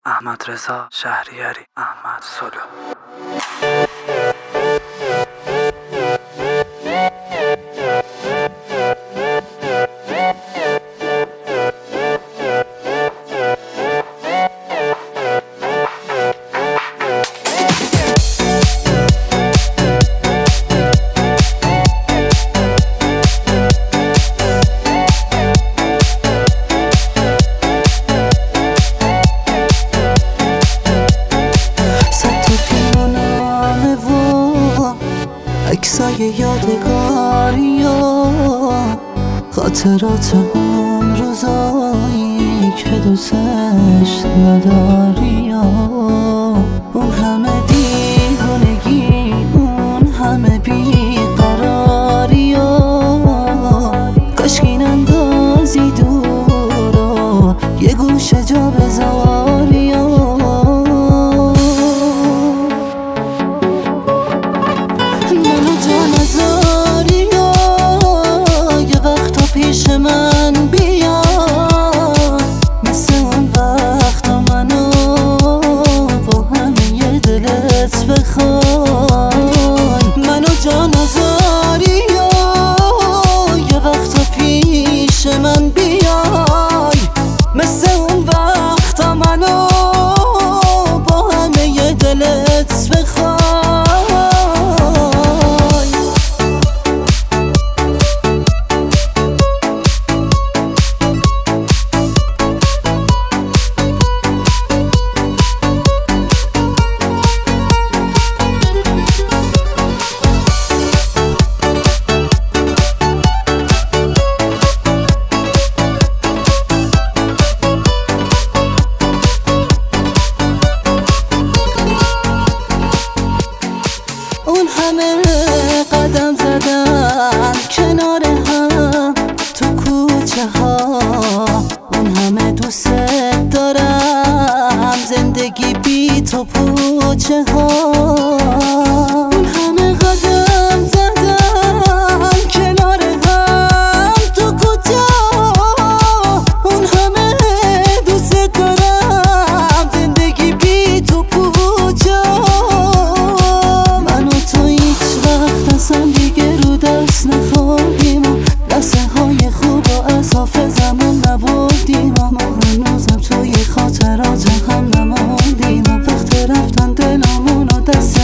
احمد رضا شهریاری، احمد سلو. عکسای یادگاری و خاطرات اون روزایی که دوستش نداری و اون همه دیوانگی، اون همه بیقراری و کاشکی نندازی دور و یه گوشه جا بذاری و پیش من بیا، مثل اون وقتا منو با همه دلت بخوای، منو جا نذاری یه وقتا پیش من بیای، مثل اون وقتا منو با همه دلت بخوای. اون همه قدم زدن کنار هم تو کوچه ها، اون همه دوست دارم زندگی بی تو پوچه ها، اون همه قدم زدن کنار هم تو کوچه ها، اون همه دوست دارم زندگی بی تو پوچه ها. اصلا دیگه رو دست نخوردیم و لحظه های خوب و از حافظمون نبردیم و ما هنوزم توی خاطرات هم نموندیم و وقت رفتن دلمون و دست